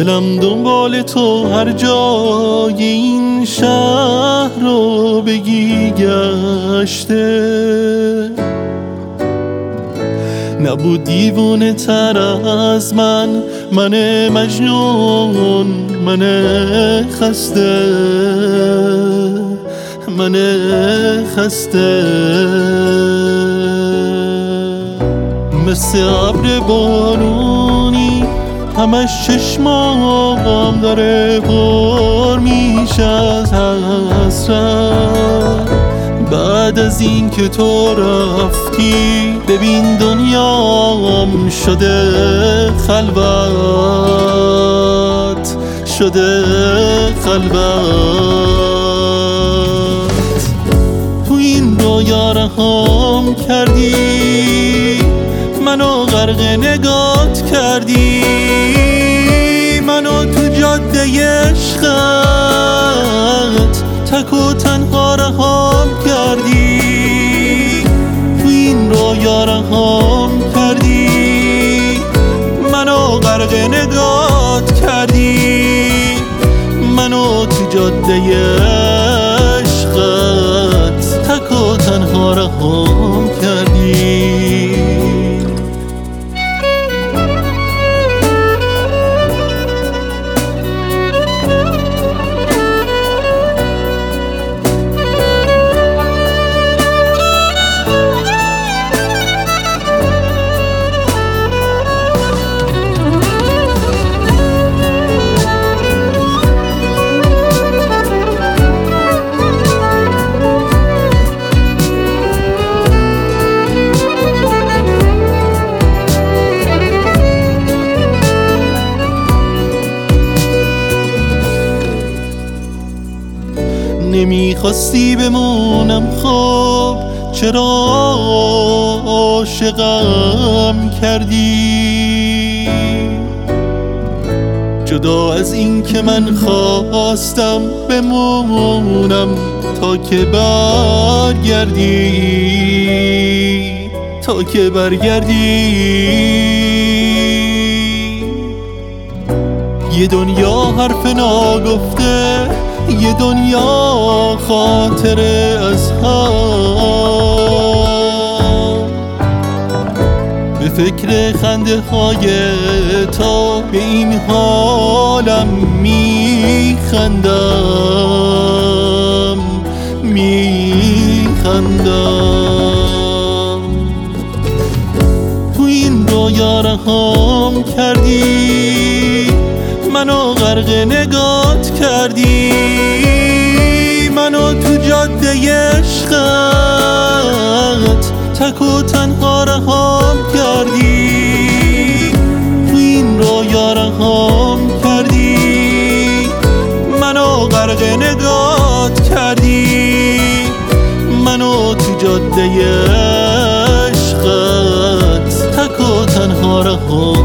دلم دنبال تو هر جای این شهر رو بگی گشته، نبود دیوونه تر از من مجنون، من خسته مثل ابر بارونی همش چشمام داره پر میشه از حسرت. بعد از این که تو رفتی ببین دنیام شده خلوت، شده خلوت. تو این رویا رهام کردی، منو غرق نگات کردی، منو تو جاده عشقت تک و تنها رهام کردی. تو این رویا رهام کردی، منو غرق نگات کردی، منو تو جاده عشقت تک و تنها رهام کردی. نمیخواستی بمونم خب چرا عاشقم کردی؟ جدا از این که من خواستم بمونم تا که برگردی، یه دنیا حرف ناگفته، یه دنیا خاطره از هم. به فکر خنده های تو به این حالم میخندم. تو این رویا رهام کردی، منو غرق نگات کردی، منو تو جاده عشقت تک و تنها رهام کردی. تو این رویا رهام کردی، منو غرق نگات کردی، منو تو جاده عشقت تک و تنها رهام